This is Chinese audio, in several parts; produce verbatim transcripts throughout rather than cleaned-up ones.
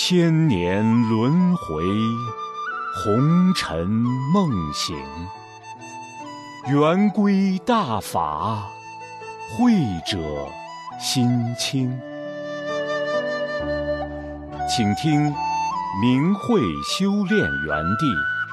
千年轮回，红尘梦醒。圆规大法，慧者心清。请听明慧修炼园地。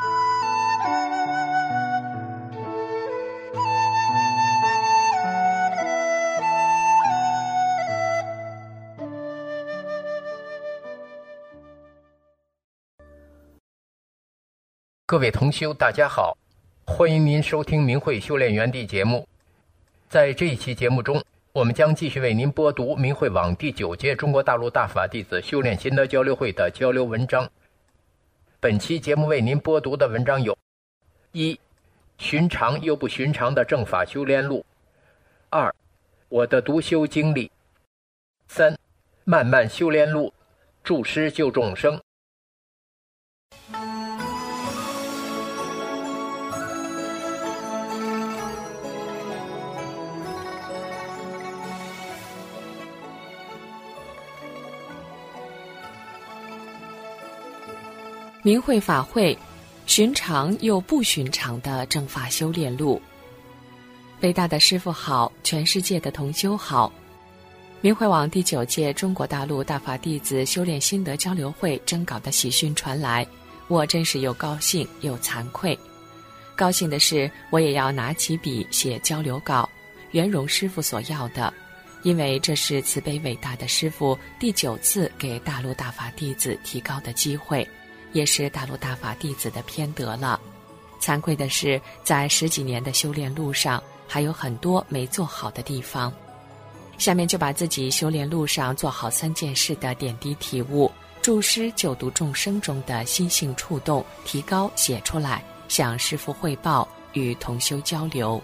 各位同修，大家好，欢迎您收听明慧修炼园地节目。在这一期节目中，我们将继续为您播读明慧网第九届中国大陆大法弟子修炼心得交流会的交流文章。本期节目为您播读的文章有：一、寻常又不寻常的正法修炼路；二、我的独修经历；三、漫漫修炼路，助师救众生。 明慧法会，寻常又不寻常的正法修炼路。伟大的师父好，全世界的同修好。明慧网第九届中国大陆大法弟子修炼心得交流会征稿的喜讯传来，我真是又高兴又惭愧。高兴的是，我也要拿起笔写交流稿，圆融师父所要的，因为这是慈悲伟大的师父第九次给大陆大法弟子提高的机会，也是大陆大法弟子的偏得了。惭愧的是，在十几年的修炼路上，还有很多没做好的地方。下面就把自己修炼路上做好三件事的点滴体悟，助师救度众生中的心性触动提高写出来，向师父汇报，与同修交流。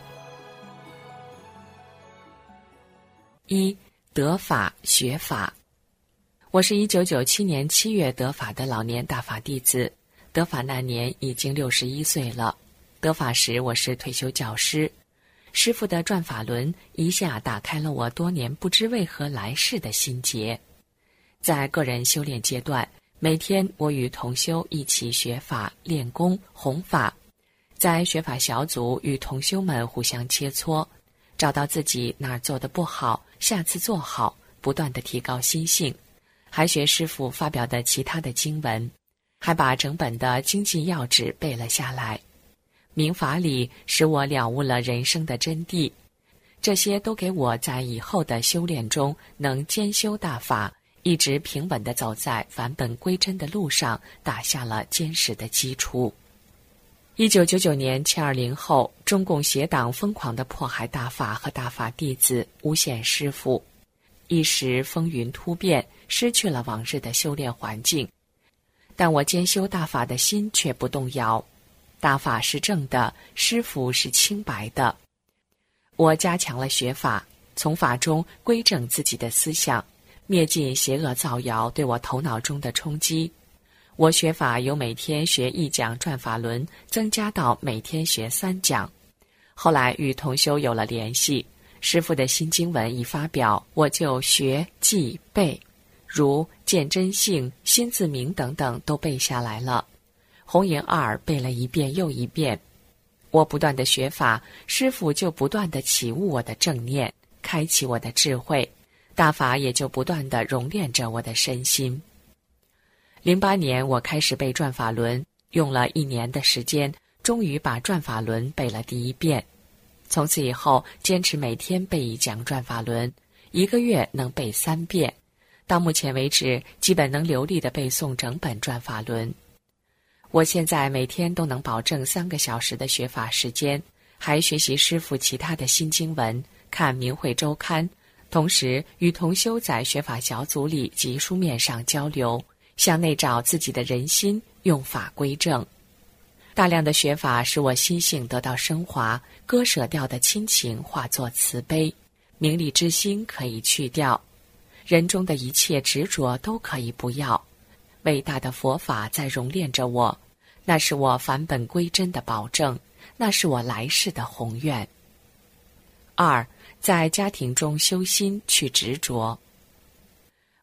一、得法学法。我是一九九七年七月得法的老年大法弟子，得法那年已经六十一岁了。得法时我是退休教师，师父的转法轮一下打开了我多年不知为何来世的心结。在个人修炼阶段，每天我与同修一起学法、练功、弘法，在学法小组与同修们互相切磋，找到自己哪儿做得不好，下次做好，不断地提高心性。还学师父发表的其他的经文，还把整本的精进要旨背了下来。明法理使我了悟了人生的真谛，这些都给我在以后的修炼中能兼修大法，一直平稳地走在返本归真的路上，打下了坚实的基础。一九九九年七二零后，中共邪党疯狂地迫害大法和大法弟子，诬陷师父，一时风云突变，失去了往日的修炼环境，但我兼修大法的心却不动摇。大法是正的，师父是清白的。我加强了学法，从法中归正自己的思想，灭尽邪恶造谣对我头脑中的冲击。我学法由每天学一讲转法轮，增加到每天学三讲。后来与同修有了联系，师父的新经文一发表，我就学记背，如见真性、心自明等等都背下来了。红颜二背了一遍又一遍。我不断的学法，师父就不断的启悟我的正念，开启我的智慧，大法也就不断的熔炼着我的身心。零八年我开始背转法轮，用了一年的时间，终于把转法轮背了第一遍。从此以后，坚持每天背一讲转法轮，一个月能背三遍。到目前为止，基本能流利地背诵整本转法轮。我现在每天都能保证三个小时的学法时间，还学习师父其他的新经文，看明慧周刊，同时与同修在学法小组里及书面上交流，向内找自己的人心，用法归正。大量的学法使我心性得到升华，割舍掉的亲情化作慈悲，名利之心可以去掉，人中的一切执着都可以不要。伟大的佛法在熔炼着我，那是我返本归真的保证，那是我来世的宏愿。二，在家庭中修心，去执着。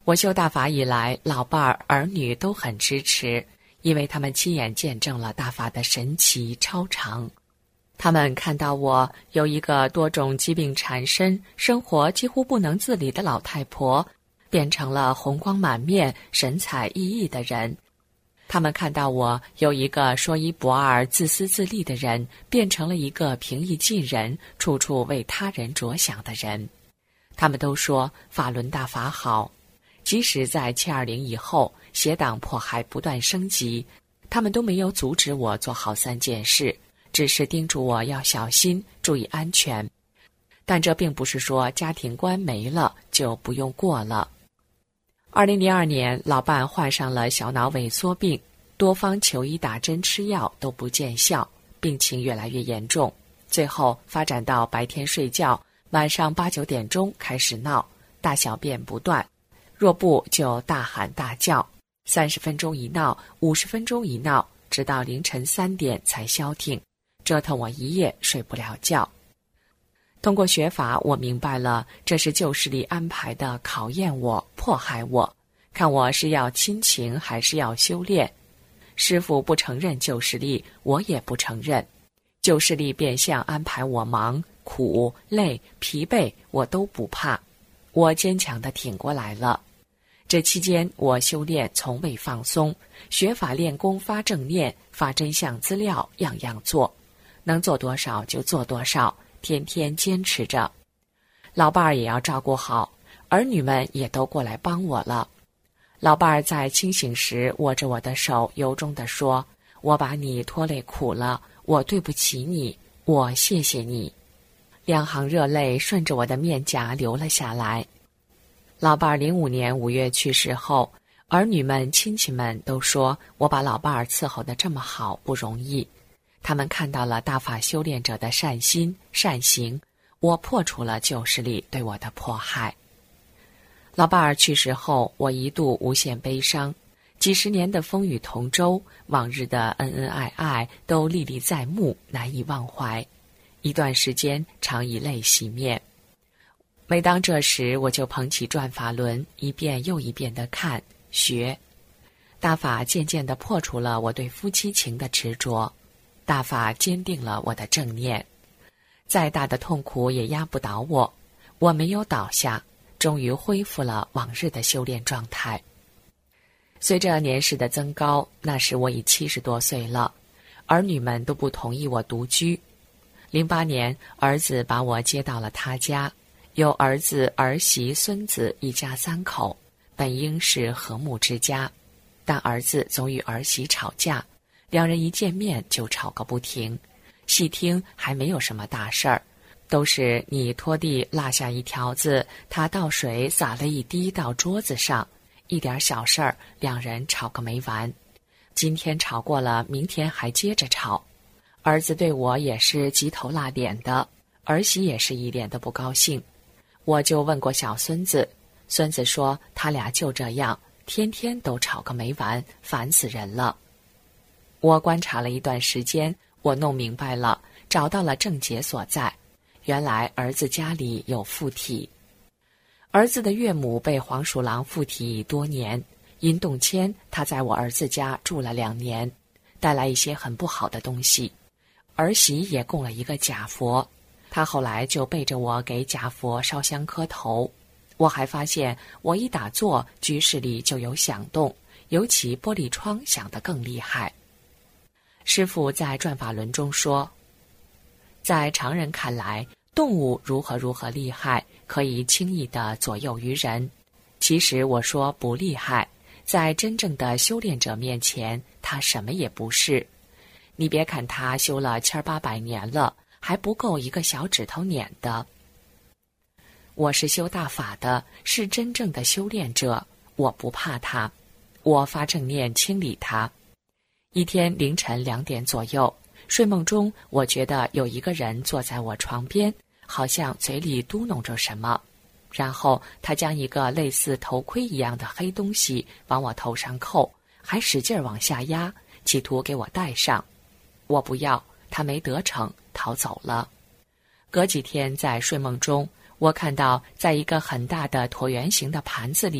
我修大法以来，老伴儿、儿女都很支持，因为他们亲眼见证了大法的神奇超常。他们看到我由一个多种疾病缠身、生活几乎不能自理的老太婆，变成了红光满面、神采奕奕的人。他们看到我由一个说一不二、自私自利的人，变成了一个平易近人、处处为他人着想的人。他们都说法轮大法好。即使在七二零以后，邪党迫害不断升级，他们都没有阻止我做好三件事，只是叮嘱我要小心，注意安全。但这并不是说家庭关没了就不用过了。二零零二年，老伴患上了小脑萎缩病，多方求医打针吃药都不见效，病情越来越严重，最后发展到白天睡觉，晚上八九点钟开始闹，大小便不断，若不就大喊大叫，三十分钟一闹，五十分钟一闹，直到凌晨三点才消停，折腾我一夜睡不了觉。通过学法，我明白了，这是旧势力安排的考验我、迫害我，看我是要亲情还是要修炼。师父不承认旧势力，我也不承认。旧势力变相安排我忙、苦、累、疲惫，我都不怕，我坚强地挺过来了。这期间，我修炼从未放松，学法练功发正念，发真相资料，样样做，能做多少就做多少，天天坚持着。老伴儿也要照顾好，儿女们也都过来帮我了。老伴儿在清醒时握着我的手，由衷地说：我把你拖累苦了，我对不起你，我谢谢你。两行热泪顺着我的面颊流了下来。老伴儿零五年五月去世后，儿女们、亲戚们都说我把老伴儿伺候得这么好不容易。他们看到了大法修炼者的善心、善行，我破除了旧势力对我的迫害。老伴儿去世后，我一度无限悲伤，几十年的风雨同舟，往日的恩恩爱爱都历历在目，难以忘怀。一段时间常以泪洗面。每当这时，我就捧起转法轮，一遍又一遍地看、学。大法渐渐地破除了我对夫妻情的执着，大法坚定了我的正念。再大的痛苦也压不倒我，我没有倒下，终于恢复了往日的修炼状态。随着年事的增高，那时我已七十多岁了，儿女们都不同意我独居。零八年，儿子把我接到了他家，有儿子、儿媳、孙子，一家三口，本应是和睦之家，但儿子总与儿媳吵架，两人一见面就吵个不停。细听还没有什么大事儿，都是你拖地落下一条子，他倒水洒了一滴到桌子上，一点小事儿，两人吵个没完。今天吵过了，明天还接着吵。儿子对我也是急头辣脸的，儿媳也是一脸的不高兴。我就问过小孙子，孙子说他俩就这样，天天都吵个没完，烦死人了。我观察了一段时间，我弄明白了，找到了症结所在。原来儿子家里有附体，儿子的岳母被黄鼠狼附体多年，因动迁，他在我儿子家住了两年，带来一些很不好的东西。儿媳也供了一个假佛，他后来就背着我给假佛烧香磕头。我还发现我一打坐，居室里就有响动，尤其玻璃窗响得更厉害。师父在转法轮中说，在常人看来，动物如何如何厉害，可以轻易地左右于人。其实我说不厉害，在真正的修炼者面前，他什么也不是。你别看他修了千八百年了，还不够一个小指头捻的。我是修大法的，是真正的修炼者，我不怕他，我发正念清理他。一天凌晨两点左右，睡梦中我觉得有一个人坐在我床边，好像嘴里嘟哝着什么，然后他将一个类似头盔一样的黑东西往我头上扣，还使劲往下压，企图给我戴上。我不要，他没得逞，逃走了。隔几天在睡梦中，我看到在一个很大的椭圆形的盘子里，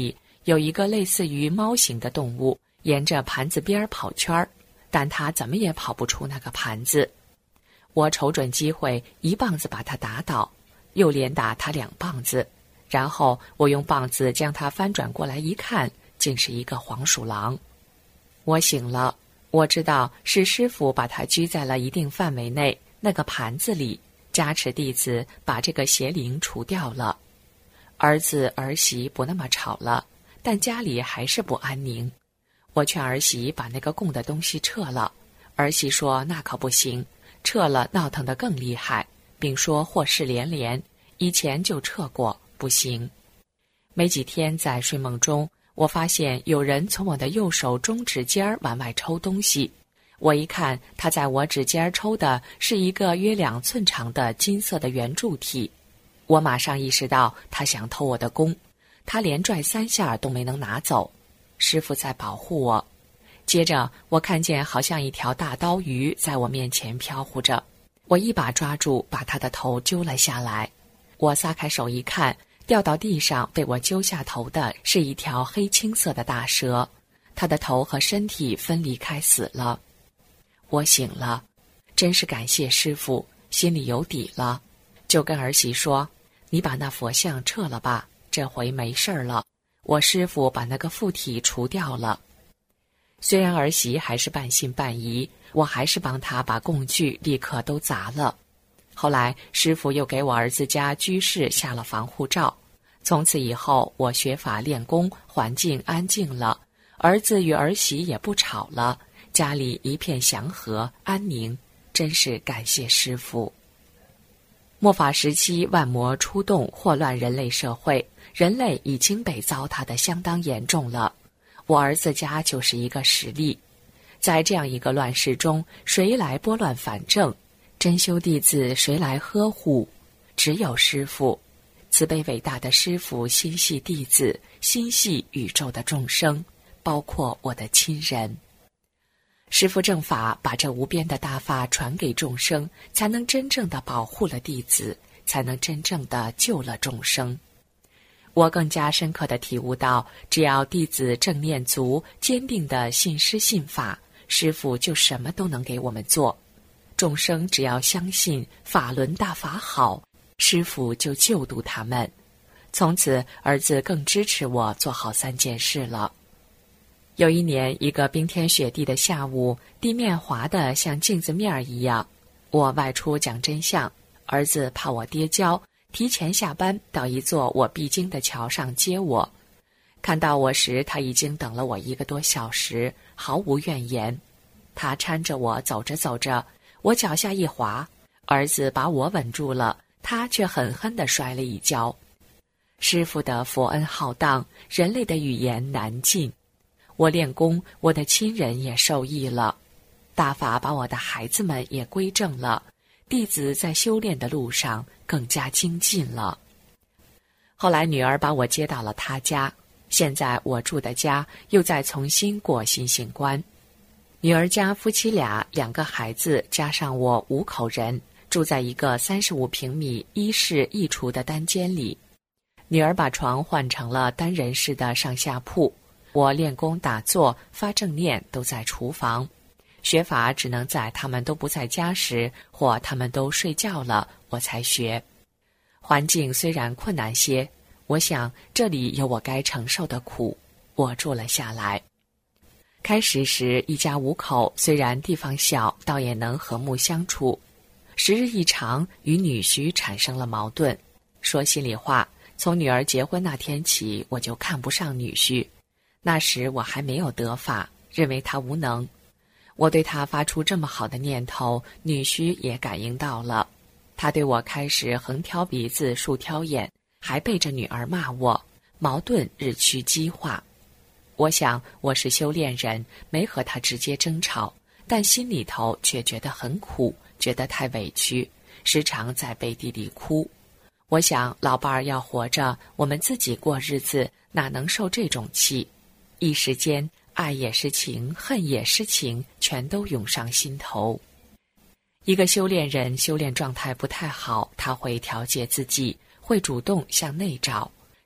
有一个类似于猫形的动物沿着盘子边跑圈儿，但它怎么也跑不出那个盘子。我瞅准机会，一棒子把它打倒，又连打它两棒子，然后我用棒子将它翻转过来一看，竟是一个黄鼠狼。我醒了，我知道是师傅把它拘在了一定范围内那个盘子里，加持弟子把这个邪灵除掉了。儿子儿媳不那么吵了，但家里还是不安宁。我劝儿媳把那个供的东西撤了，儿媳说那可不行，撤了闹腾得更厉害，并说祸事连连，以前就撤过，不行。没几天，在睡梦中，我发现有人从我的右手中指尖往外抽东西。我一看，他在我指尖抽的是一个约两寸长的金色的圆柱体。我马上意识到他想偷我的弓，他连拽三下都没能拿走。师父在保护我。接着我看见好像一条大刀鱼在我面前飘忽着，我一把抓住，把他的头揪了下来。我撒开手一看，掉到地上被我揪下头的是一条黑青色的大蛇，它的头和身体分离开死了。我醒了，真是感谢师父，心里有底了，就跟儿媳说，你把那佛像撤了吧，这回没事儿了，我师父把那个附体除掉了。虽然儿媳还是半信半疑，我还是帮她把供具立刻都砸了。后来师父又给我儿子家居室下了防护罩，从此以后我学法练功，环境安静了，儿子与儿媳也不吵了，家里一片祥和安宁，真是感谢师父。末法时期，万魔出动，祸乱人类社会，人类已经被糟蹋得相当严重了。我儿子家就是一个实例。在这样一个乱世中，谁来拨乱反正？真修弟子谁来呵护？只有师父。慈悲伟大的师父心系弟子，心系宇宙的众生，包括我的亲人。师父正法把这无边的大法传给众生，才能真正的保护了弟子，才能真正的救了众生。我更加深刻地体悟到，只要弟子正念足，坚定地信师信法，师父就什么都能给我们做。众生只要相信法轮大法好，师父就救度他们。从此儿子更支持我做好三件事了。有一年，一个冰天雪地的下午，地面滑得像镜子面一样，我外出讲真相，儿子怕我跌跤，提前下班到一座我必经的桥上接我。看到我时，他已经等了我一个多小时，毫无怨言。他搀着我走着走着，我脚下一滑，儿子把我稳住了，他却狠狠地摔了一跤。师父的佛恩浩荡，人类的语言难尽。我练功，我的亲人也受益了，大法把我的孩子们也归正了，弟子在修炼的路上更加精进了。后来女儿把我接到了她家，现在我住的家又在重新过新型关。女儿家夫妻俩，两个孩子加上我五口人，住在一个三十五平米一室一厨的单间里。女儿把床换成了单人式的上下铺，我练功打坐发正念都在厨房，学法只能在他们都不在家时，或他们都睡觉了，我才学。环境虽然困难些，我想这里有我该承受的苦，我住了下来。开始时一家五口，虽然地方小，倒也能和睦相处。时日一长，与女婿产生了矛盾。说心里话，从女儿结婚那天起，我就看不上女婿。那时我还没有得法，认为他无能。我对他发出这么好的念头，女婿也感应到了。他对我开始横挑鼻子竖挑眼，还背着女儿骂我，矛盾日趋激化。我想我是修炼人，没和他直接争吵，但心里头却觉得很苦，觉得太委屈，时常在背地里哭。我想老伴儿要活着，我们自己过日子，哪能受这种气？一时间，爱也是情，恨也是情，全都涌上心头。一个修炼人修炼状态不太好，他会调节自己，会主动向内找，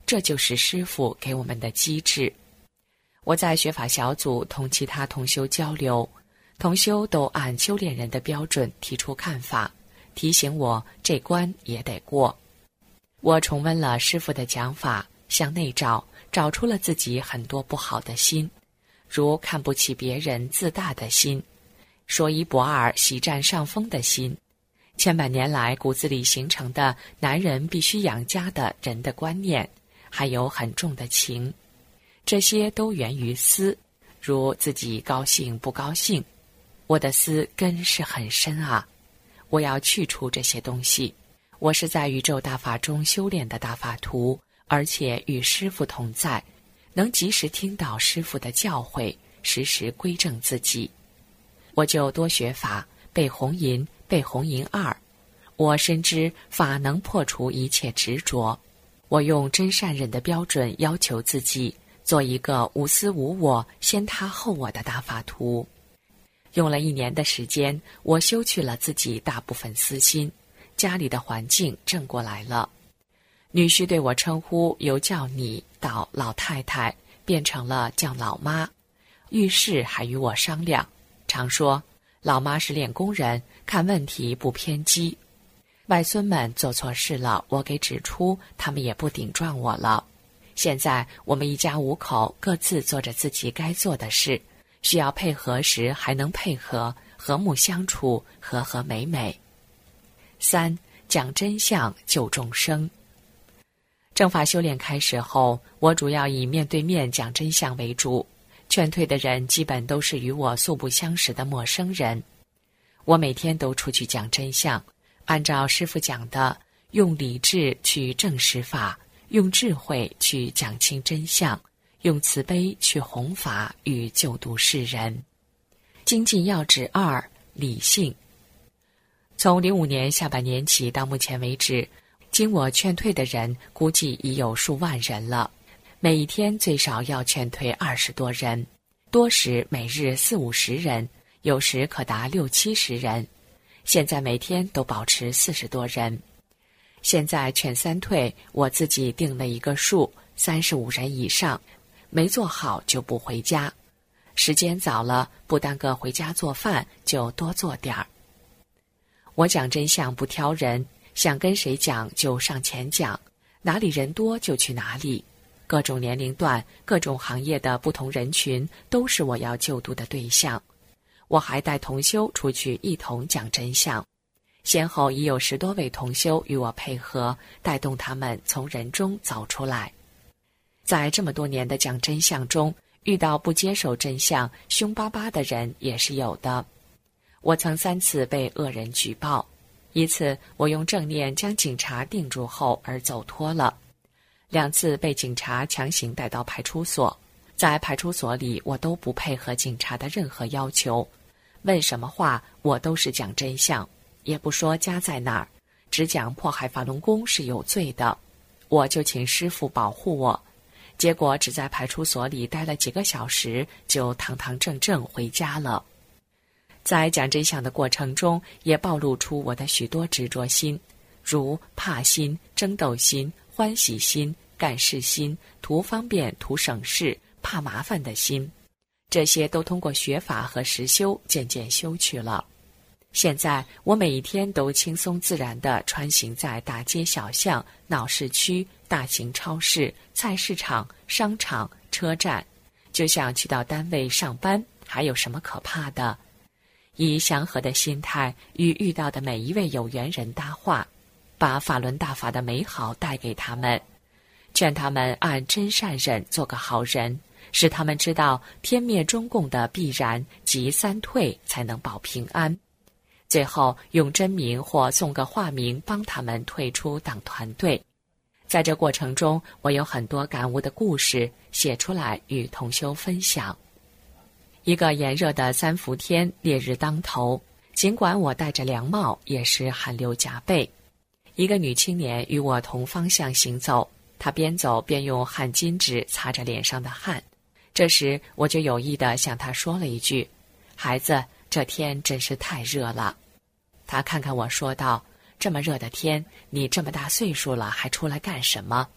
这就是师父给我们的机制。我在学法小组同其他同修交流，同修都按修炼人的标准提出看法，提醒我这关也得过。我重温了师父的讲法，向内找，找出了自己很多不好的心，如看不起别人自大的心，说一不二喜占上风的心，千百年来骨子里形成的男人必须养家的人的观念，还有很重的情，这些都源于私，如自己高兴不高兴。我的私根是很深啊，我要去除这些东西。我是在宇宙大法中修炼的大法徒，而且与师父同在，能及时听到师父的教诲，时时归正自己。我就多学法，背红银，背红银二。我深知法能破除一切执着，我用真善忍的标准要求自己，做一个无私无我、先他后我的大法徒。用了一年的时间，我修去了自己大部分私心，家里的环境正过来了。女婿对我称呼由叫你到老太太变成了叫老妈，遇事还与我商量，常说老妈是练功人，看问题不偏激。外孙们做错事了，我给指出，他们也不顶撞我了。现在我们一家五口各自做着自己该做的事，需要配合时还能配合，和睦相处，和和美美。三，讲真相救众生。正法修炼开始后，我主要以面对面讲真相为主，劝退的人基本都是与我素不相识的陌生人。我每天都出去讲真相，按照师父讲的，用理智去证实法，用智慧去讲清真相，用慈悲去弘法与救度世人。精进要旨二：理性。从零五年下半年起到目前为止，经我劝退的人估计已有数万人了，每一天最少要劝退二十多人，多时每日四五十人，有时可达六七十人。现在每天都保持四十多人。现在劝三退，我自己定了一个数，三十五人以上，没做好就不回家。时间早了，不耽搁回家做饭，就多做点儿。我讲真相不挑人，想跟谁讲就上前讲，哪里人多就去哪里。各种年龄段、各种行业的不同人群都是我要救度的对象。我还带同修出去一同讲真相，先后已有十多位同修与我配合，带动他们从人中走出来。在这么多年的讲真相中，遇到不接受真相、凶巴巴的人也是有的。我曾三次被恶人举报，一次我用正念将警察定住后而走脱了，两次被警察强行带到派出所，在派出所里我都不配合警察的任何要求，问什么话我都是讲真相，也不说家在哪儿，只讲迫害法轮功是有罪的，我就请师父保护我。结果只在派出所里待了几个小时，就堂堂正正回家了。在讲真相的过程中，也暴露出我的许多执着心，如怕心、争斗心、欢喜心、干事心、图方便、图省事、怕麻烦的心，这些都通过学法和实修渐渐修去了。现在我每一天都轻松自然地穿行在大街小巷、闹市区、大型超市、菜市场、商场、车站，就像去到单位上班，还有什么可怕的？以祥和的心态与遇到的每一位有缘人搭话，把法轮大法的美好带给他们，劝他们按真善忍做个好人，使他们知道天灭中共的必然及三退才能保平安。最后用真名或送个化名帮他们退出党团队。在这过程中，我有很多感悟的故事写出来与同修分享。一个炎热的三伏天，烈日当头，尽管我戴着凉帽，也是汗流浃背。一个女青年与我同方向行走，她边走边用汗巾纸擦着脸上的汗。这时我就有意地向她说了一句：孩子，这天真是太热了。她看看我说道：这么热的天，你这么大岁数了还出来干什么？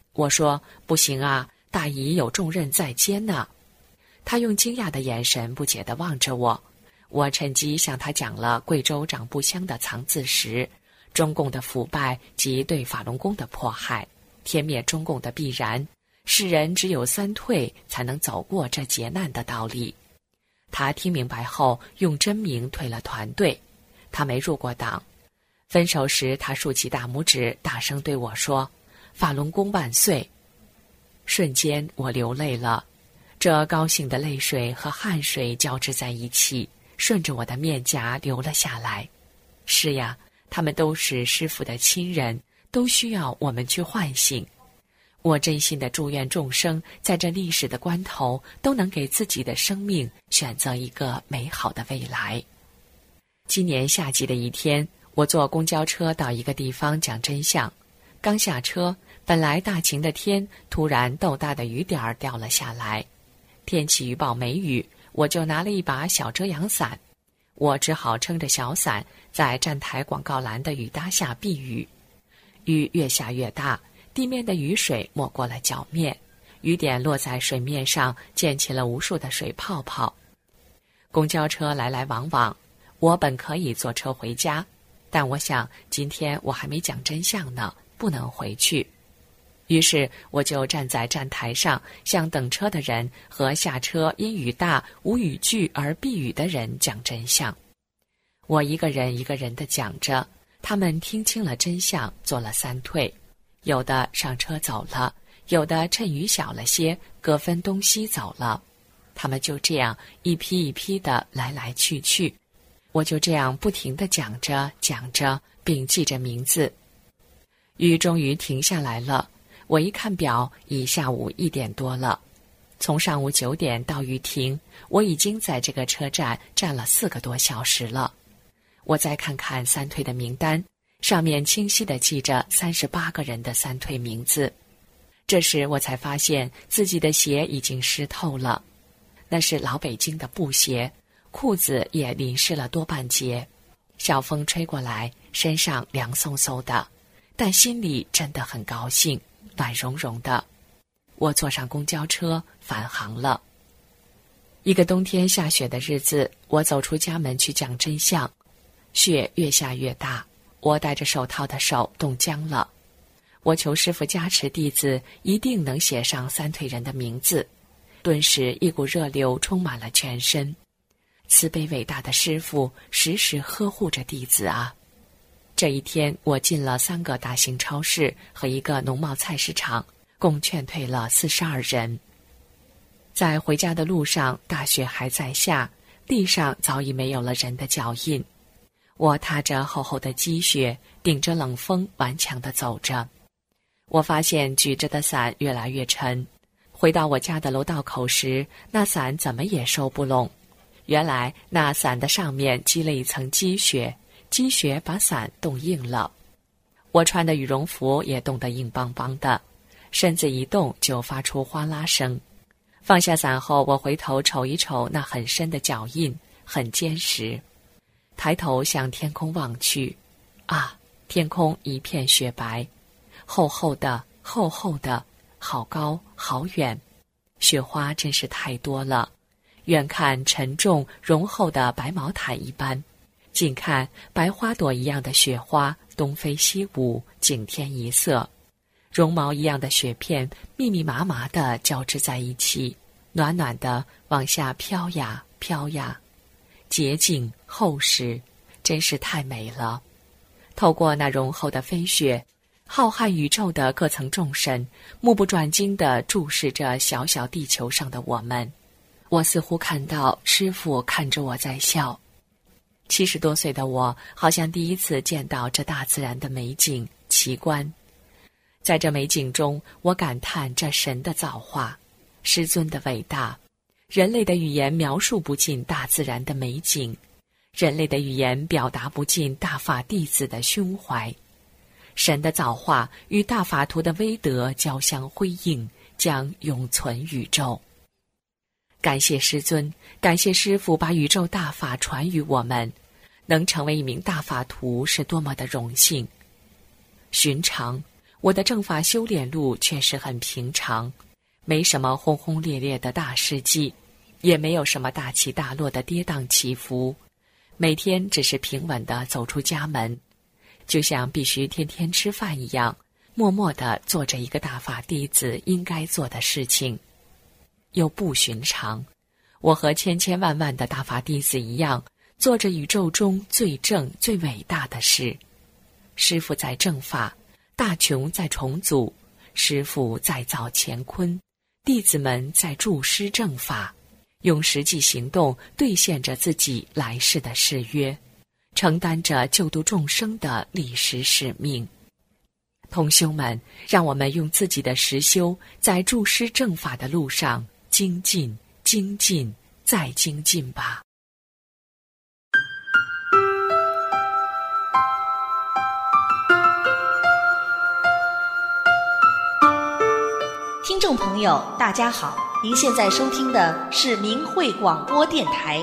我说：“不行啊，大姨有重任在肩呢。”他用惊讶的眼神不解地望着我。我趁机向他讲了贵州长步乡的藏字石、中共的腐败及对法轮功的迫害、天灭中共的必然，世人只有三退才能走过这劫难的道理。他听明白后，用真名退了团队。他没入过党。分手时，他竖起大拇指，大声对我说：“法轮功万岁！”瞬间，我流泪了。这高兴的泪水和汗水交织在一起，顺着我的面颊流了下来。是呀，他们都是师父的亲人，都需要我们去唤醒。我真心的祝愿众生在这历史的关头都能给自己的生命选择一个美好的未来。今年夏季的一天，我坐公交车到一个地方讲真相。刚下车，本来大晴的天突然豆大的雨点儿掉了下来。天气预报没雨，我就拿了一把小遮阳伞。我只好撑着小伞在站台广告栏的雨搭下避雨。雨越下越大，地面的雨水没过了脚面，雨点落在水面上，溅起了无数的水泡泡。公交车来来往往，我本可以坐车回家，但我想今天我还没讲真相呢，不能回去。于是我就站在站台上，向等车的人和下车因雨大无雨具而避雨的人讲真相。我一个人一个人地讲着，他们听清了真相，做了三退。有的上车走了，有的趁雨小了些，各分东西走了。他们就这样一批一批地来来去去。我就这样不停地讲着讲着，并记着名字。雨终于停下来了。我一看表，已下午一点多了。从上午九点到雨停，我已经在这个车站站了四个多小时了。我再看看三退的名单，上面清晰地记着三十八个人的三退名字。这时我才发现自己的鞋已经湿透了，那是老北京的布鞋，裤子也淋湿了多半截。小风吹过来，身上凉飕飕的，但心里真的很高兴，暖融融的。我坐上公交车返航了。一个冬天下雪的日子，我走出家门去讲真相。雪越下越大，我戴着手套的手冻僵了。我求师父加持弟子一定能写上三退人的名字。顿时一股热流充满了全身。慈悲伟大的师父时时呵护着弟子啊。这一天我进了三个大型超市和一个农贸菜市场，共劝退了四十二人。在回家的路上，大雪还在下，地上早已没有了人的脚印。我踏着厚厚的积雪，顶着冷风顽强地走着。我发现举着的伞越来越沉，回到我家的楼道口时，那伞怎么也收不拢。原来那伞的上面积了一层积雪，积雪把伞冻硬了。我穿的羽绒服也冻得硬邦邦的，身子一动就发出哗啦声。放下伞后，我回头瞅一瞅那很深的脚印，很坚实。抬头向天空望去，啊，天空一片雪白，厚厚的厚厚的，好高好远，雪花真是太多了，远看沉重浓厚的白毛毯一般，近看白花朵一样的雪花东飞西舞，景天一色。绒毛一样的雪片密密麻麻地交织在一起，暖暖地往下飘呀飘呀，洁净厚实，真是太美了。透过那浓厚的飞雪，浩瀚宇宙的各层众神目不转睛地注视着小小地球上的我们。我似乎看到师父看着我在笑。七十多岁的我好像第一次见到这大自然的美景奇观。在这美景中，我感叹这神的造化，师尊的伟大。人类的语言描述不尽大自然的美景，人类的语言表达不尽大法弟子的胸怀。神的造化与大法图的威德交相辉映，将永存宇宙。感谢师尊，感谢师父把宇宙大法传于我们，能成为一名大法徒是多么的荣幸。寻常， 我的正法修炼路确实很平常，没什么轰轰烈烈的大事迹，也没有什么大起大落的跌宕起伏，每天只是平稳地走出家门，就像必须天天吃饭一样，默默地做着一个大法弟子应该做的事情。又不寻常，我和千千万万的大法弟子一样，做着宇宙中最正最伟大的事。师父在正法，大琼在重组，师父在造乾坤，弟子们在助师正法，用实际行动兑现着自己来世的誓约，承担着救度众生的历史使命。同修们，让我们用自己的实修，在助师正法的路上精进、精进再精进吧。 听众朋友大家好，您现在收听的是明慧广播电台。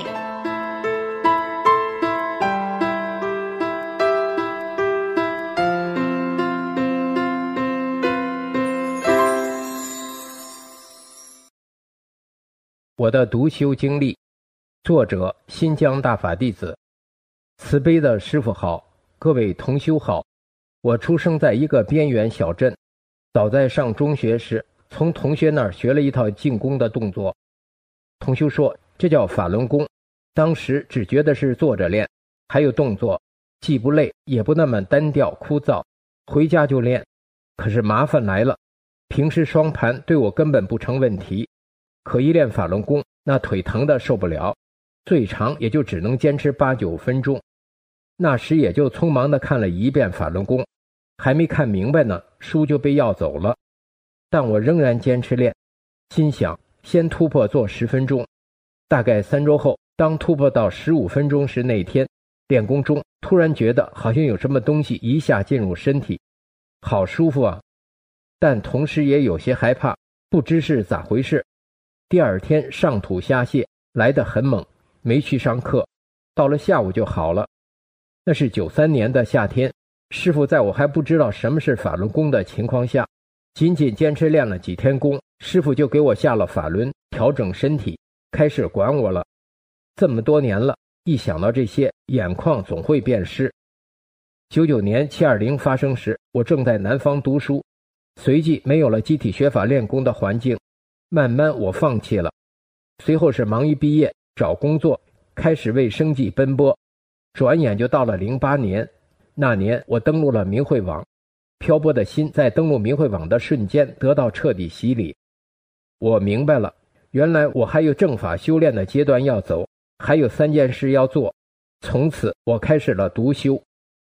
我的独修经历，作者新疆大法弟子。慈悲的师父好，各位同修好。我出生在一个边缘小镇，早在上中学时，从同学那儿学了一套静功的动作。同修说这叫法轮功，当时只觉得是坐着练，还有动作，既不累也不那么单调枯燥，回家就练。可是麻烦来了，平时双盘对我根本不成问题，可一练法轮功，那腿疼的受不了，最长也就只能坚持八九分钟。那时也就匆忙地看了一遍法轮功，还没看明白呢，书就被要走了。但我仍然坚持练，心想先突破做十分钟。大概三周后，当突破到十五分钟时，那天练功中突然觉得好像有什么东西一下进入身体，好舒服啊！但同时也有些害怕，不知是咋回事。第二天上吐下泻，来得很猛，没去上课，到了下午就好了。那是九三年的夏天，师父在我还不知道什么是法轮功的情况下，仅仅坚持练了几天功，师父就给我下了法轮，调整身体，开始管我了。这么多年了，一想到这些，眼眶总会变湿。九九年七二零发生时，我正在南方读书，随即没有了集体学法练功的环境，慢慢我放弃了。随后是忙于毕业，找工作，开始为生计奔波。转眼就到了零八年，那年我登录了明慧网，漂泊的心在登录明慧网的瞬间得到彻底洗礼。我明白了，原来我还有正法修炼的阶段要走，还有三件事要做。从此我开始了独修。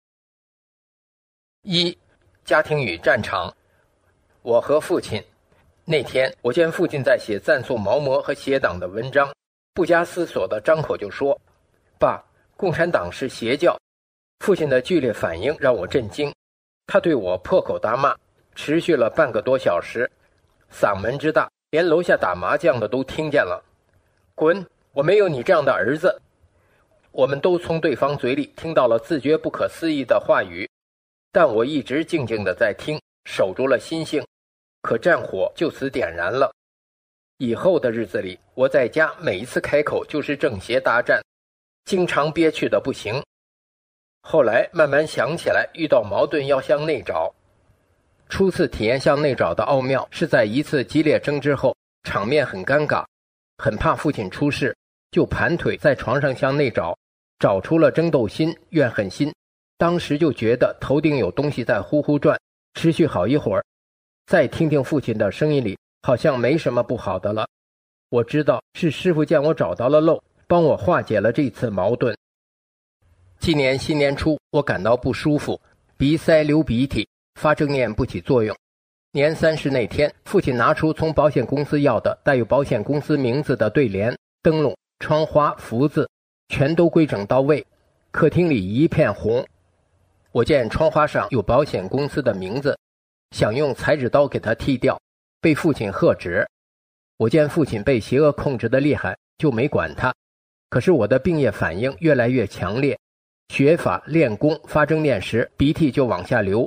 一、家庭与战场。我和父亲。那天我见父亲在写赞颂毛魔和邪党的文章，不加思索的张口就说：爸，共产党是邪教。父亲的剧烈反应让我震惊，他对我破口大骂，持续了半个多小时，嗓门之大，连楼下打麻将的都听见了。滚，我没有你这样的儿子。我们都从对方嘴里听到了自觉不可思议的话语，但我一直静静地在听，守住了心性，可战火就此点燃了。以后的日子里，我在家每一次开口就是正邪大战，经常憋屈的不行。后来慢慢想起来，遇到矛盾要向内找。初次体验向内找的奥妙，是在一次激烈争执后，场面很尴尬，很怕父亲出事，就盘腿在床上向内找，找出了争斗心、怨恨心。当时就觉得头顶有东西在呼呼转，持续好一会儿。再听听父亲的声音里，好像没什么不好的了。我知道是师父见我找到了漏，帮我化解了这次矛盾。今年新年初，我感到不舒服，鼻塞流鼻涕，发正念不起作用。年三十那天，父亲拿出从保险公司要的带有保险公司名字的对联、灯笼、窗花、福字，全都规整到位。客厅里一片红。我见窗花上有保险公司的名字，想用裁纸刀给它剃掉，被父亲喝止。我见父亲被邪恶控制的厉害，就没管他。可是我的病业反应越来越强烈，学法练功发正念时，鼻涕就往下流，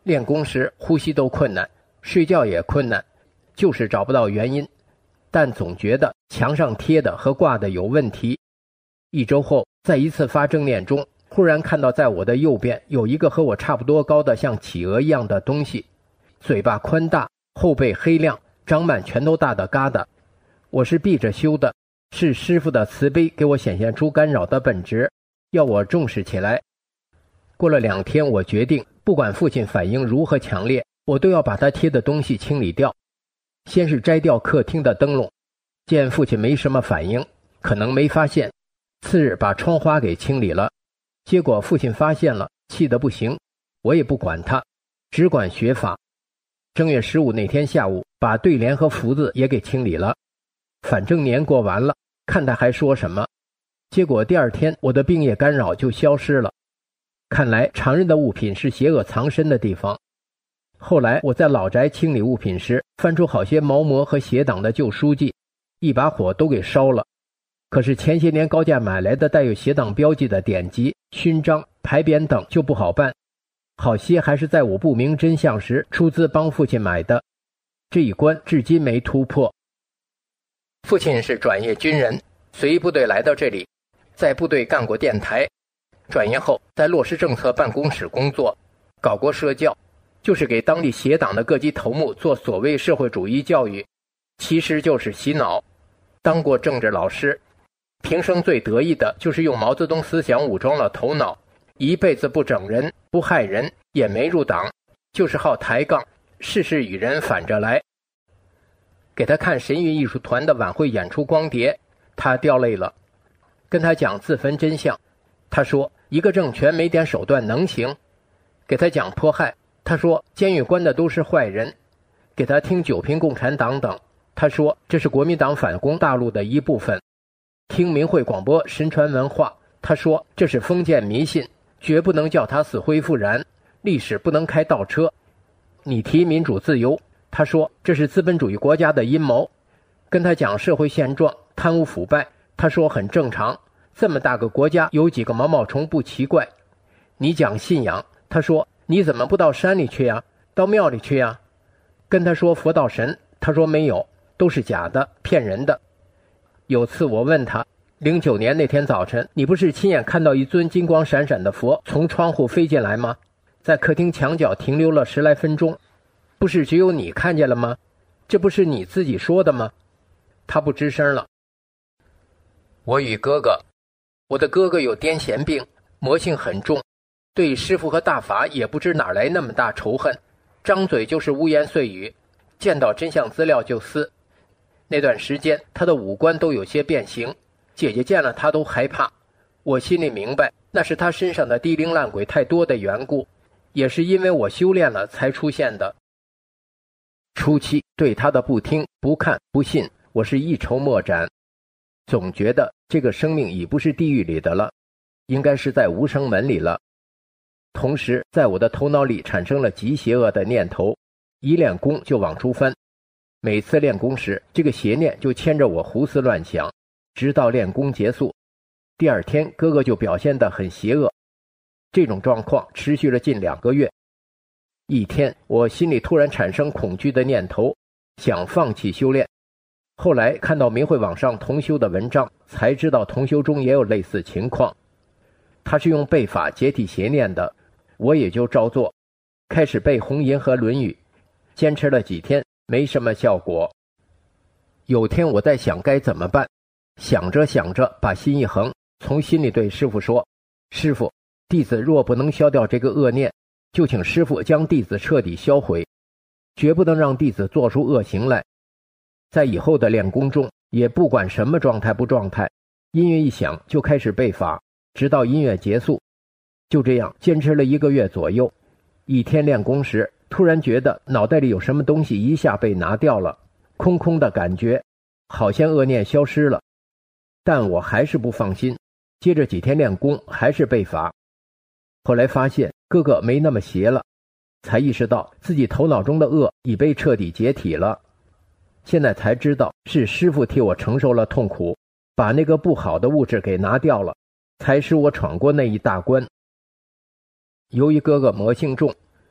练功时呼吸都困难，睡觉也困难，就是找不到原因，但总觉得墙上贴的和挂的有问题。一周后，在一次发正念中，忽然看到在我的右边有一个和我差不多高的像企鹅一样的东西，嘴巴宽大，后背黑亮，长满拳头大的疙瘩。我是闭着修的，是师父的慈悲给我显现出干扰的本质，要我重视起来。过了两天，我决定不管父亲反应如何强烈，我都要把他贴的东西清理掉。先是摘掉客厅的灯笼，见父亲没什么反应，可能没发现。次日把窗花给清理了，结果父亲发现了，气得不行。我也不管他，只管学法。正月十五那天下午，把对联和福字也给清理了。反正年过完了，看他还说什么。结果第二天我的病业干扰就消失了。看来常人的物品是邪恶藏身的地方。后来我在老宅清理物品时，翻出好些毛膜和邪党的旧书籍，一把火都给烧了。可是前些年高价买来的带有邪党标记的典籍、勋章、牌匾等就不好办，好些还是在我不明真相时出资帮父亲买的，这一关至今没突破。父亲是转业军人，随部队来到这里，在部队干过电台，转业后在落实政策办公室工作，搞过社教，就是给当地邪党的各级头目做所谓社会主义教育，其实就是洗脑。当过政治老师，平生最得意的就是用毛泽东思想武装了头脑，一辈子不整人不害人，也没入党，就是好抬杠，事事与人反着来。给他看神韵艺术团的晚会演出光碟，他掉泪了。跟他讲自焚真相，他说一个政权没点手段能行。给他讲迫害，他说监狱关的都是坏人。给他听九评共产党等，他说这是国民党反攻大陆的一部分。听明慧广播神传文化，他说这是封建迷信，绝不能叫他死灰复燃，历史不能开倒车。你提民主自由，他说这是资本主义国家的阴谋。跟他讲社会现状，贪污腐败，他说很正常，这么大个国家有几个毛毛虫不奇怪。你讲信仰，他说你怎么不到山里去呀，到庙里去呀。跟他说佛道神，他说没有，都是假的，骗人的。有次我问他，零九年那天早晨，你不是亲眼看到一尊金光闪闪的佛从窗户飞进来吗？在客厅墙角停留了十来分钟，不是只有你看见了吗？这不是你自己说的吗？他不吱声了。我与哥哥，我的哥哥有癫痫病，魔性很重，对师父和大法也不知哪来那么大仇恨，张嘴就是污言碎语，见到真相资料就撕。那段时间他的五官都有些变形，姐姐见了他都害怕。我心里明白，那是他身上的低灵烂鬼太多的缘故，也是因为我修炼了才出现的。初期对他的不听不看不信，我是一筹莫展，总觉得这个生命已不是地狱里的了，应该是在无声门里了。同时在我的头脑里产生了极邪恶的念头，一练功就往出翻。每次练功时，这个邪念就牵着我胡思乱想，直到练功结束。第二天哥哥就表现得很邪恶，这种状况持续了近两个月。一天我心里突然产生恐惧的念头，想放弃修炼。后来看到明慧网上同修的文章，才知道同修中也有类似情况。他是用背法解体邪念的，我也就照做，开始背红银和论语，坚持了几天没什么效果。有天我在想该怎么办，想着想着把心一横，从心里对师父说，师父，弟子若不能消掉这个恶念，就请师父将弟子彻底销毁，绝不能让弟子做出恶行来。在以后的练功中，也不管什么状态不状态，音乐一响就开始背法，直到音乐结束。就这样坚持了一个月左右。一天练功时，突然觉得脑袋里有什么东西一下被拿掉了，空空的感觉，好像恶念消失了。但我还是不放心，接着几天练功还是背法。后来发现哥哥没那么邪了，才意识到自己头脑中的恶已被彻底解体了。现在才知道是师父替我承受了痛苦，把那个不好的物质给拿掉了，才使我闯过那一大关。由于哥哥魔性重，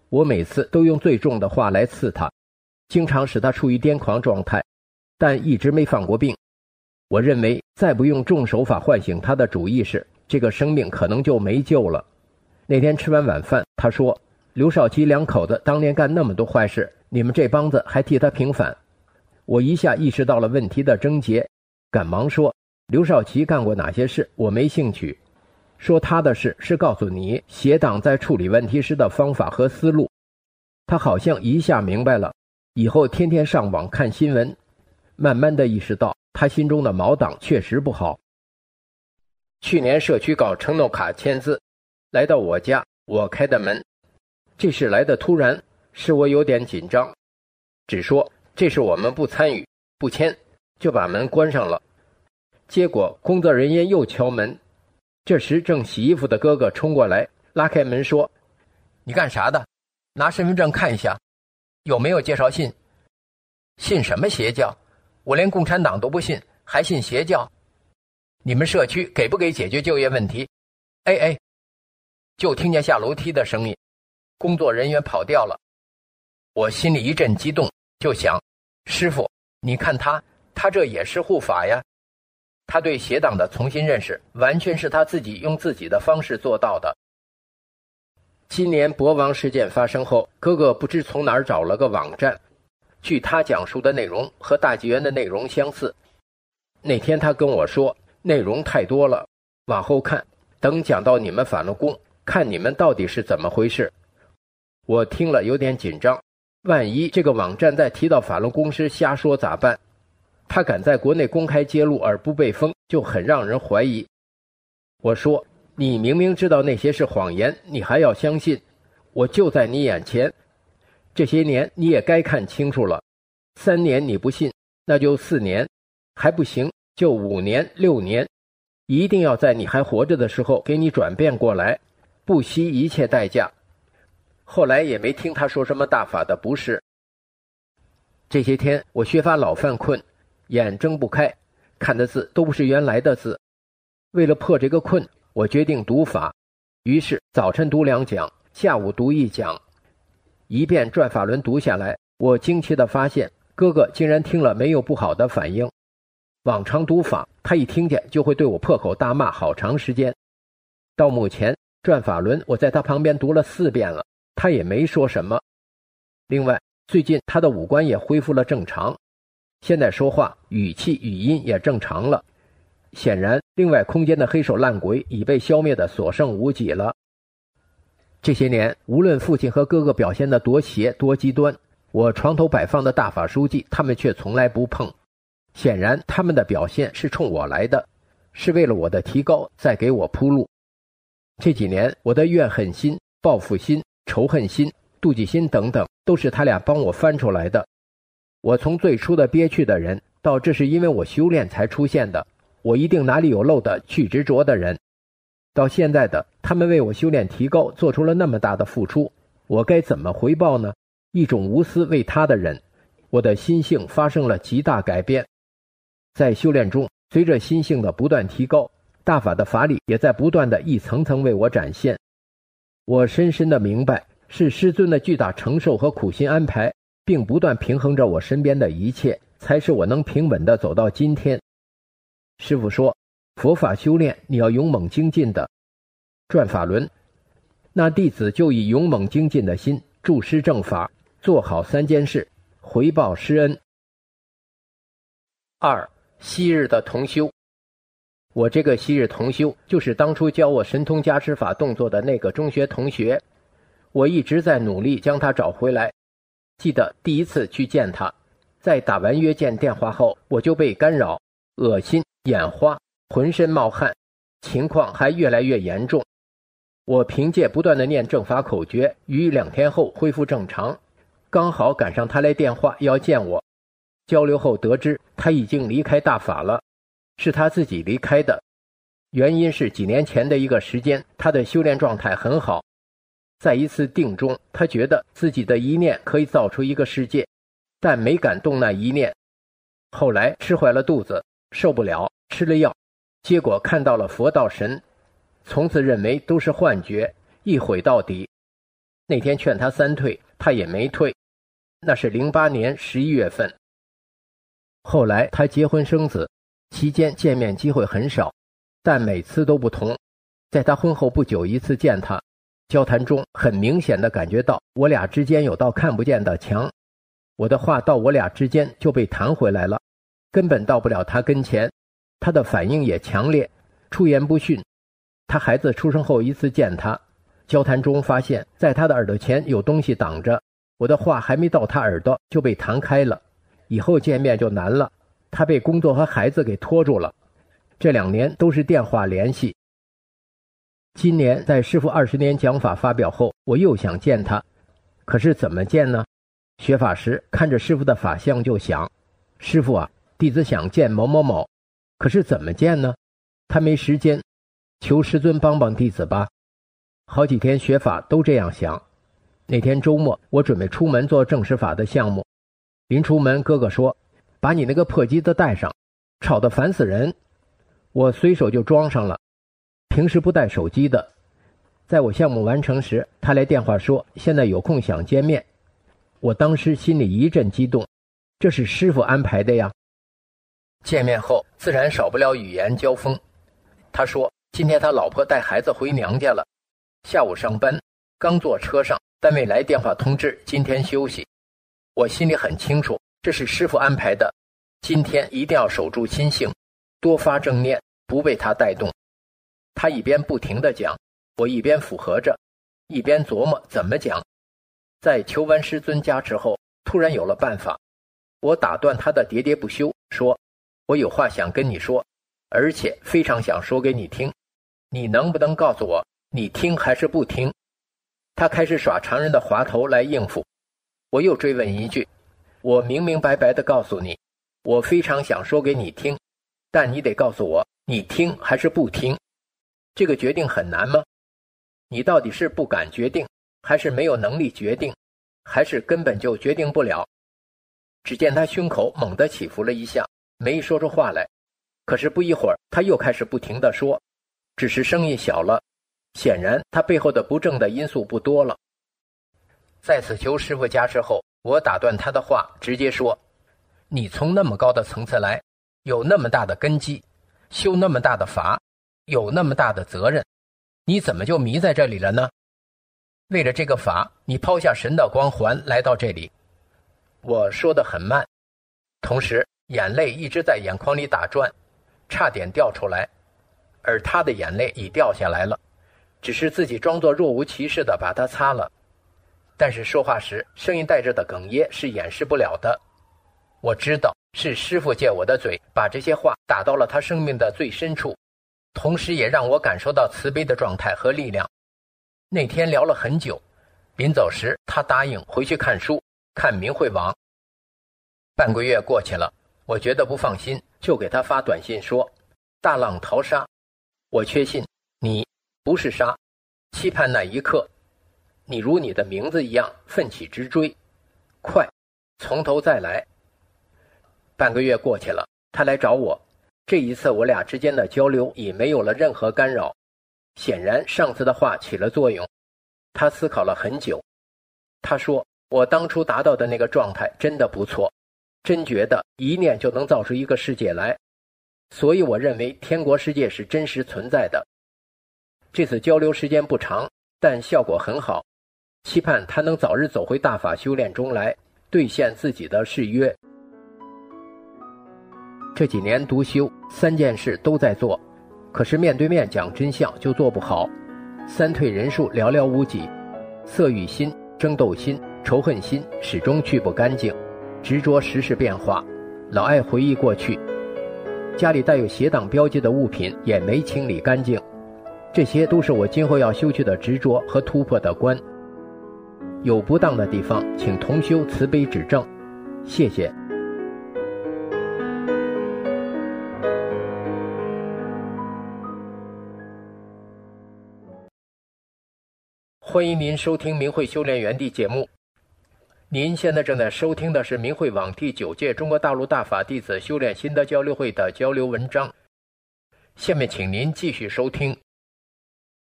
我每次都用最重的话来刺他，经常使他处于癫狂状态，但一直没犯过病。我认为再不用重手法唤醒他的主意识，这个生命可能就没救了。那天吃完晚饭，他说，刘少奇两口子当年干那么多坏事，你们这帮子还替他平反。我一下意识到了问题的症结，赶忙说，刘少奇干过哪些事我没兴趣，说他的事是告诉你邪党在处理问题时的方法和思路。他好像一下明白了，以后天天上网看新闻，慢慢的意识到他心中的毛党确实不好。去年社区搞承诺卡签字，来到我家，我开的门，这事来得突然，使我有点紧张，只说这事我们不参与不签，就把门关上了。结果工作人员又敲门，这时正洗衣服的哥哥冲过来，拉开门说，你干啥的？拿身份证看一下，有没有介绍信？信什么邪教？我连共产党都不信，还信邪教？你们社区给不给解决就业问题？哎哎，就听见下楼梯的声音，工作人员跑掉了。我心里一阵激动，就想，师傅，你看他，他这也是护法呀。他对邪党的重新认识，完全是他自己用自己的方式做到的。今年博王事件发生后，哥哥不知从哪儿找了个网站，据他讲述的内容和大纪元的内容相似。那天他跟我说，内容太多了，往后看，等讲到你们法轮功，看你们到底是怎么回事。我听了有点紧张，万一这个网站在提到法轮功时瞎说咋办？他敢在国内公开揭露而不被封，就很让人怀疑。我说，你明明知道那些是谎言，你还要相信？我就在你眼前，这些年你也该看清楚了。三年你不信，那就四年，还不行就五年六年，一定要在你还活着的时候给你转变过来，不惜一切代价。后来也没听他说什么大法的不是。这些天我学法老犯困，眼睁不开，看的字都不是原来的字。为了破这个困，我决定读法，于是早晨读两讲，下午读一讲。一遍转法轮读下来，我惊奇地发现哥哥竟然听了没有不好的反应。往常读法，他一听见就会对我破口大骂好长时间。到目前转法轮我在他旁边读了四遍了，他也没说什么。另外最近他的五官也恢复了正常，现在说话语气语音也正常了。显然另外空间的黑手烂鬼已被消灭的所剩无几了。这些年无论父亲和哥哥表现得多邪多极端，我床头摆放的大法书籍他们却从来不碰。显然他们的表现是冲我来的，是为了我的提高再给我铺路。这几年我的怨恨心、报复心、仇恨心、妒忌心等等都是他俩帮我翻出来的。我从最初的憋屈的人到这是因为我修炼才出现的，我一定哪里有漏的去执着的人，到现在的他们为我修炼提高做出了那么大的付出，我该怎么回报呢？一种无私为他的人，我的心性发生了极大改变。在修炼中，随着心性的不断提高，大法的法理也在不断的一层层为我展现。我深深的明白，是师尊的巨大承受和苦心安排，并不断平衡着我身边的一切，才使我能平稳地走到今天。师父说，佛法修炼你要勇猛精进的。转法轮，那弟子就以勇猛精进的心助师正法，做好三件事，回报师恩。二，昔日的同修。我这个昔日同修就是当初教我神通加持法动作的那个中学同学，我一直在努力将他找回来。记得第一次去见他，在打完约见电话后，我就被干扰，恶心、眼花、浑身冒汗，情况还越来越严重。我凭借不断的念正法口诀，于两天后恢复正常。刚好赶上他来电话要见我，交流后得知他已经离开大法了，是他自己离开的。原因是几年前的一个时间，他的修炼状态很好，在一次定中，他觉得自己的一念可以造出一个世界，但没敢动那一念。后来吃坏了肚子，受不了，吃了药，结果看到了佛道神，从此认为都是幻觉，一毁到底。 那天劝他三退，他也没退。那是零八年十一月份。后来他结婚生子，期间见面机会很少，但每次都不同。在他婚后不久一次见他，交谈中很明显地感觉到我俩之间有道看不见的墙，我的话到我俩之间就被弹回来了，根本到不了他跟前。他的反应也强烈，出言不逊。他孩子出生后一次见他，交谈中发现在他的耳朵前有东西挡着，我的话还没到他耳朵就被弹开了。以后见面就难了，他被工作和孩子给拖住了。这两年都是电话联系。今年在师父二十年讲法发表后，我又想见他，可是怎么见呢？学法时看着师父的法相就想，师父啊，弟子想见某某某，可是怎么见呢？他没时间，求师尊帮帮弟子吧。好几天学法都这样想。那天周末我准备出门做正实法的项目，临出门哥哥说，把你那个破机子带上，吵得烦死人。我随手就装上了，平时不带手机的。在我项目完成时，他来电话说现在有空想见面。我当时心里一阵激动，这是师父安排的呀。见面后自然少不了语言交锋。他说今天他老婆带孩子回娘家了，下午上班，刚坐车上，单位来电话通知今天休息。我心里很清楚，这是师父安排的，今天一定要守住心性，多发正念，不被他带动。他一边不停地讲，我一边附和着，一边琢磨怎么讲。在求完师尊加持后，突然有了办法。我打断他的喋喋不休，说，我有话想跟你说，而且非常想说给你听，你能不能告诉我，你听还是不听？他开始耍常人的滑头来应付。我又追问一句，我明明白白地告诉你，我非常想说给你听，但你得告诉我，你听还是不听？这个决定很难吗？你到底是不敢决定，还是没有能力决定，还是根本就决定不了？只见他胸口猛地起伏了一下，没说出话来。可是不一会儿，他又开始不停地说，只是声音小了，显然他背后的不正的因素不多了。再次求师父加持后，我打断他的话，直接说，你从那么高的层次来，有那么大的根基，修那么大的法，有那么大的责任，你怎么就迷在这里了呢？为了这个法，你抛下神的光环来到这里。我说得很慢，同时眼泪一直在眼眶里打转，差点掉出来，而他的眼泪已掉下来了，只是自己装作若无其事地把它擦了。但是说话时声音带着的哽咽是掩饰不了的。我知道是师父借我的嘴把这些话打到了他生命的最深处，同时也让我感受到慈悲的状态和力量。那天聊了很久，临走时他答应回去看书，看明慧网。半个月过去了，我觉得不放心，就给他发短信说，大浪淘沙，我确信你不是沙，期盼那一刻你如你的名字一样奋起直追，快，从头再来。半个月过去了，他来找我，这一次我俩之间的交流已没有了任何干扰。显然上次的话起了作用。他思考了很久，他说，我当初达到的那个状态真的不错，真觉得一念就能造出一个世界来，所以我认为天国世界是真实存在的。这次交流时间不长，但效果很好，期盼他能早日走回大法修炼中来，兑现自己的誓约。这几年独修，三件事都在做，可是面对面讲真相就做不好。三退人数寥寥无几，色欲心、争斗心、仇恨心始终去不干净，执着时事变化，老爱回忆过去，家里带有邪党标记的物品也没清理干净，这些都是我今后要修去的执着和突破的关。有不当的地方，请同修慈悲指正，谢谢。欢迎您收听明慧修炼园地节目。您现在正在收听的是明慧网第九届中国大陆大法弟子修炼心得交流会的交流文章。下面请您继续收听。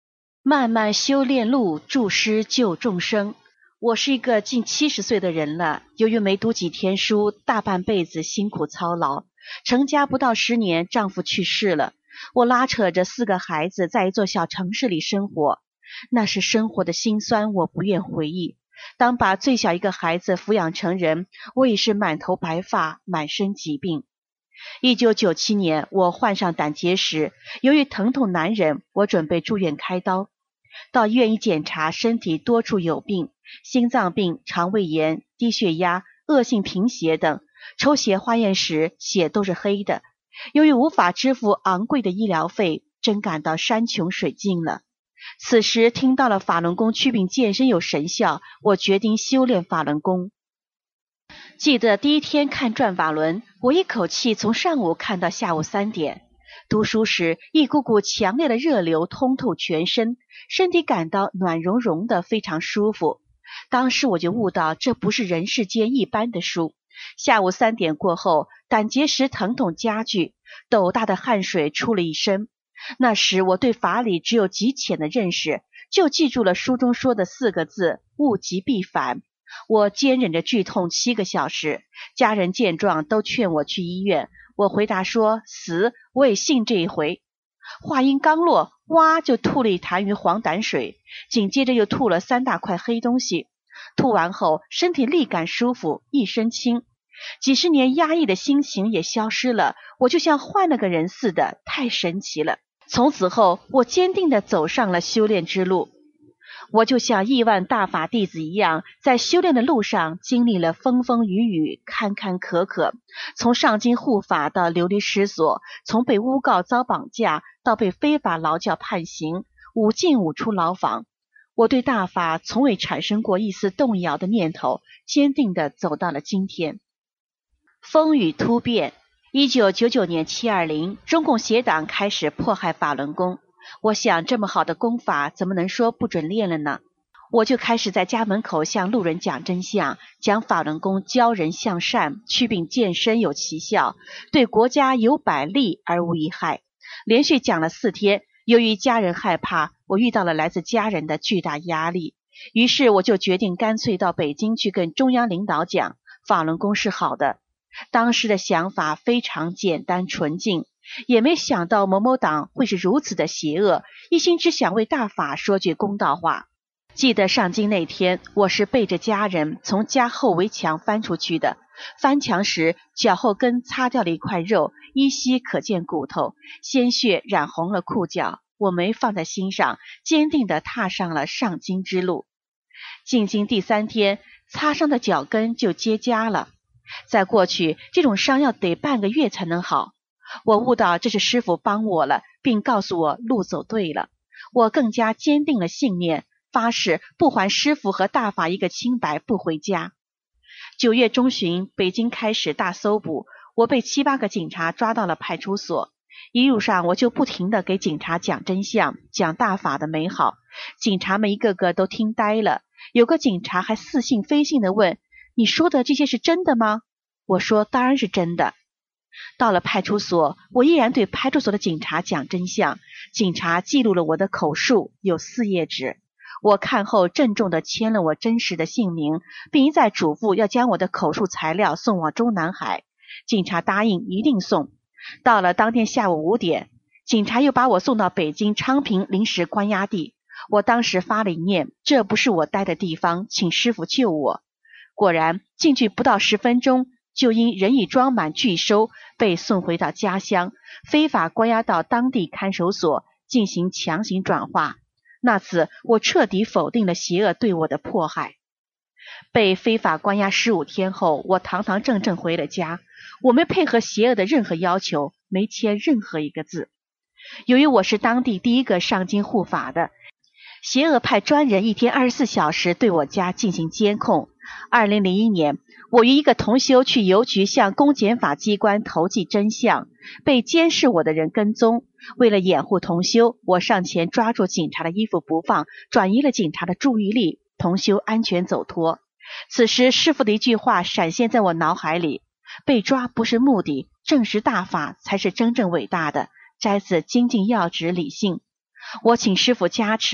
漫漫修炼路，著师救众生。我是一个近七十岁的人了，由于没读几天书，大半辈子辛苦操劳，成家不到十年，丈夫去世了。我拉扯着四个孩子在一座小城市里生活，那是生活的辛酸，我不愿回忆。当把最小一个孩子抚养成人，我已是满头白发，满身疾病。一九九七年，我患上胆结石，由于疼痛难忍，我准备住院开刀。到医院一检查，身体多处有病，心脏病、肠胃炎、低血压、恶性贫血等。抽血化验时，血都是黑的。由于无法支付昂贵的医疗费，真感到山穷水尽了。此时听到了法轮功祛病健身有神效，我决定修炼法轮功。记得第一天看转法轮，我一口气从上午看到下午三点。读书时，一股股强烈的热流通透全身，身体感到暖融融的，非常舒服。当时我就悟到，这不是人世间一般的舒。下午三点过后，胆结石疼痛加剧，斗大的汗水出了一身。那时我对法理只有极浅的认识，就记住了书中说的四个字：物极必反。我坚忍着剧痛七个小时，家人见状都劝我去医院。我回答说，死我也信这一回。话音刚落，哇就吐了一痰盂黄胆水，紧接着又吐了三大块黑东西。吐完后身体立感舒服，一身轻，几十年压抑的心情也消失了，我就像换了个人似的，太神奇了。从此后我坚定地走上了修炼之路。我就像亿万大法弟子一样，在修炼的路上经历了风风雨雨，坎坎坷坷，从上京护法到流离失所，从被诬告遭绑架到被非法劳教判刑，五进五出牢房。我对大法从未产生过一丝动摇的念头，坚定地走到了今天。风雨突变，一九九九年七二零，中共邪党开始迫害法轮功。我想这么好的功法怎么能说不准练了呢？我就开始在家门口向路人讲真相，讲法轮功教人向善，祛病健身有奇效，对国家有百利而无一害。连续讲了四天，由于家人害怕，我遇到了来自家人的巨大压力，于是我就决定干脆到北京去跟中央领导讲法轮功是好的。当时的想法非常简单纯净，也没想到某某党会是如此的邪恶，一心只想为大法说句公道话。记得上京那天，我是背着家人从家后围墙翻出去的，翻墙时脚后跟擦掉了一块肉，依稀可见骨头，鲜血染红了裤脚，我没放在心上，坚定地踏上了上京之路。进京第三天，擦伤的脚跟就结痂了，在过去这种伤要得半个月才能好。我悟到这是师父帮我了，并告诉我路走对了。我更加坚定了信念，发誓不还师父和大法一个清白，不回家。九月中旬，北京开始大搜捕，我被七八个警察抓到了派出所。一路上我就不停地给警察讲真相，讲大法的美好。警察们一个个都听呆了，有个警察还似信非信地问，你说的这些是真的吗？我说当然是真的。到了派出所，我依然对派出所的警察讲真相。警察记录了我的口述，有四页纸。我看后郑重地签了我真实的姓名，并一再嘱咐要将我的口述材料送往中南海。警察答应一定送。到了当天下午五点，警察又把我送到北京昌平临时关押地。我当时发了一念，这不是我待的地方，请师父救我。果然进去不到十分钟，就因人已装满拒收，被送回到家乡，非法关押到当地看守所进行强行转化。那次我彻底否定了邪恶对我的迫害。被非法关押十五天后，我堂堂正正回了家，我没配合邪恶的任何要求，没签任何一个字。由于我是当地第一个上京护法的，邪恶派专人一天二十四小时对我家进行监控。二零零一年，我与一个同修去邮局向公检法机关投寄真相，被监视我的人跟踪。为了掩护同修，我上前抓住警察的衣服不放，转移了警察的注意力，同修安全走脱。此时师父的一句话闪现在我脑海里，被抓不是目的，正实大法才是真正伟大的，摘自精进要旨理性。我请师父加持，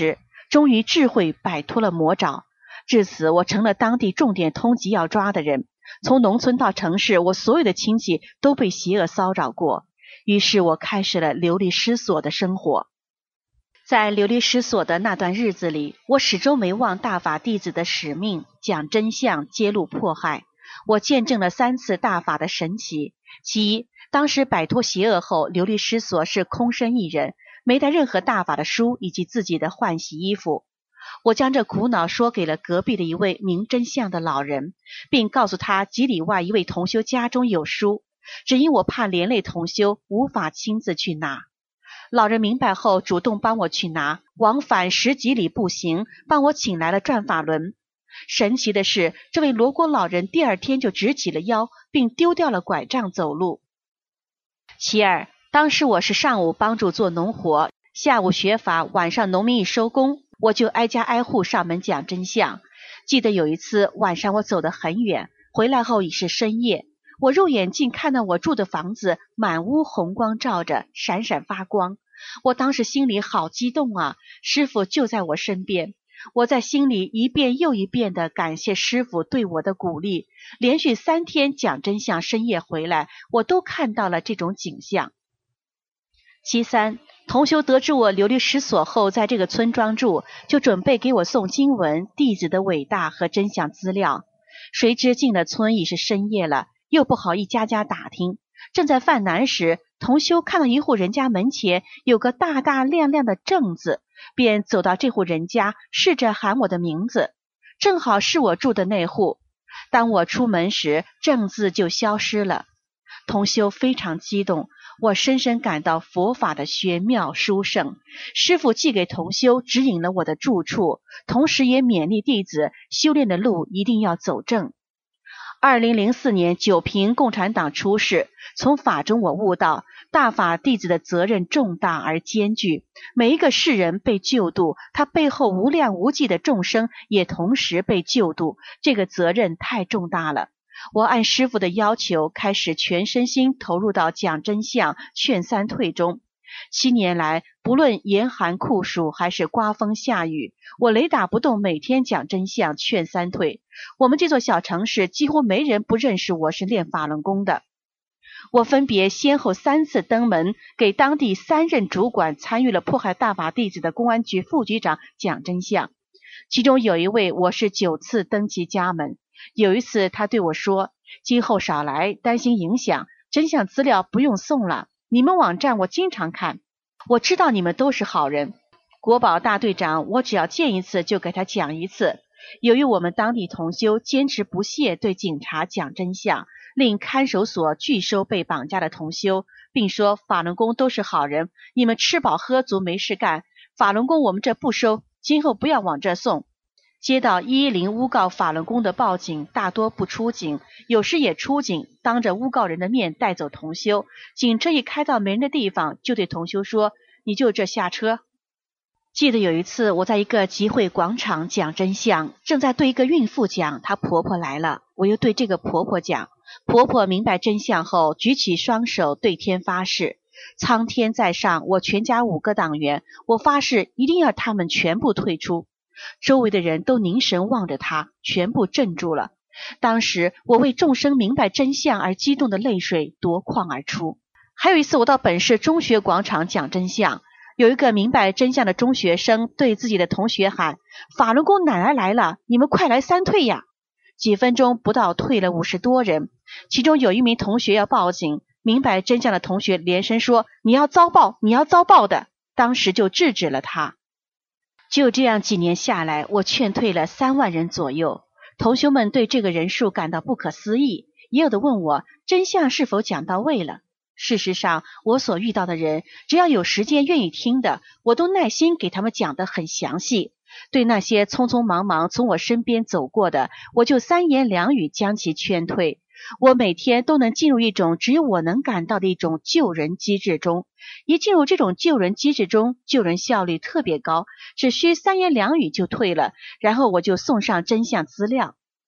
终于智慧摆脱了魔爪。至此，我成了当地重点通缉要抓的人。从农村到城市，我所有的亲戚都被邪恶骚扰过。于是我开始了流离失所的生活。在流离失所的那段日子里，我始终没忘大法弟子的使命，讲真相，揭露迫害。我见证了三次大法的神奇。其一，当时摆脱邪恶后，流离失所是空身一人，没带任何大法的书以及自己的换洗衣服。我将这苦恼说给了隔壁的一位明真相的老人，并告诉他几里外一位同修家中有书，只因我怕连累同修，无法亲自去拿。老人明白后，主动帮我去拿，往返十几里步行，帮我请来了转法轮。神奇的是，这位罗锅老人第二天就直起了腰，并丢掉了拐杖走路。其二，当时我是上午帮助做农活，下午学法，晚上农民一收工，我就挨家挨户上门讲真相。记得有一次晚上我走得很远，回来后已是深夜，我肉眼竟看到我住的房子满屋红光照着，闪闪发光。我当时心里好激动啊，师父就在我身边。我在心里一遍又一遍地感谢师父对我的鼓励。连续三天讲真相，深夜回来，我都看到了这种景象。其三，同修得知我流离失所后在这个村庄住，就准备给我送经文、弟子的伟大和真相资料。谁知进了村已是深夜了，又不好一家家打听。正在犯难时，同修看到一户人家门前有个大大亮亮的正字，便走到这户人家，试着喊我的名字，正好是我住的那户。当我出门时，正字就消失了。同修非常激动，我深深感到佛法的玄妙殊胜。师父既给同修指引了我的住处，同时也勉励弟子修炼的路一定要走正。二零零四年九平共产党出事，从法中我悟到大法弟子的责任重大而艰巨，每一个世人被救度，他背后无量无际的众生也同时被救度，这个责任太重大了。我按师父的要求，开始全身心投入到讲真相、劝三退中。七年来，不论严寒酷暑还是刮风下雨，我雷打不动，每天讲真相、劝三退。我们这座小城市几乎没人不认识我是练法轮功的。我分别先后三次登门，给当地三任主管参与了迫害大法弟子的公安局副局长讲真相。其中有一位，我是九次登其家门。有一次他对我说，今后少来，担心影响，真相资料不用送了，你们网站我经常看，我知道你们都是好人。国保大队长我只要见一次就给他讲一次。由于我们当地同修坚持不懈对警察讲真相，令看守所拒收被绑架的同修，并说法轮功都是好人，你们吃饱喝足没事干，法轮功我们这不收，今后不要往这送。接到一一零诬告法轮功的报警，大多不出警，有时也出警，当着诬告人的面带走同修。警车一开到没人的地方，就对同修说，你就这下车。记得有一次我在一个集会广场讲真相，正在对一个孕妇讲，她婆婆来了，我又对这个婆婆讲。婆婆明白真相后，举起双手对天发誓，苍天在上，我全家五个党员，我发誓一定要他们全部退出。周围的人都凝神望着他，全部镇住了。当时我为众生明白真相而激动的泪水夺眶而出。还有一次我到本市中学广场讲真相，有一个明白真相的中学生对自己的同学喊，法轮功奶奶来了，你们快来三退呀。几分钟不到退了五十多人，其中有一名同学要报警，明白真相的同学连声说，你要遭报，你要遭报的，当时就制止了他。就这样几年下来，我劝退了三万人左右。同修们对这个人数感到不可思议，也有的问我真相是否讲到位了。事实上，我所遇到的人，只要有时间愿意听的，我都耐心给他们讲得很详细。对那些匆匆忙忙从我身边走过的，我就三言两语将其劝退。我每天都能进入一种只有我能感到的一种救人机制中，一进入这种救人机制中，救人效率特别高，只需三言两语就退了，然后我就送上真相资料。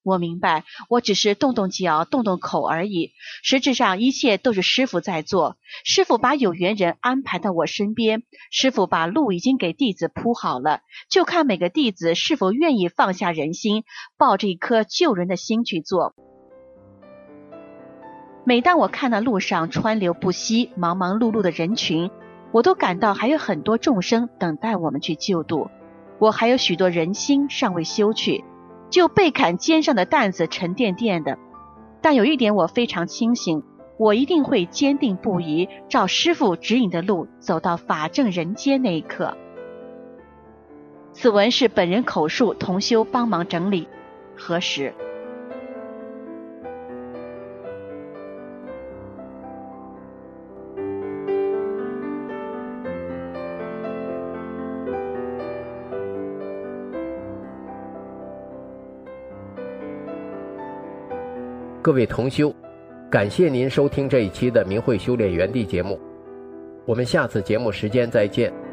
我明白，我只是动动脚，动动口而已。实质上，一切都是师父在做。师父把有缘人安排到我身边，师父把路已经给弟子铺好了，就看每个弟子是否愿意放下人心，抱着一颗救人的心去做。每当我看到路上川流不息、忙忙碌碌的人群，我都感到还有很多众生等待我们去救度。我还有许多人心尚未修去，就倍感肩上的担子沉甸甸的。但有一点我非常清醒，我一定会坚定不移，照师父指引的路走到法正人间那一刻。此文是本人口述，同修帮忙整理核实。 各位同修，感谢您收听这一期的明慧修炼园地节目，我们下次节目时间再见。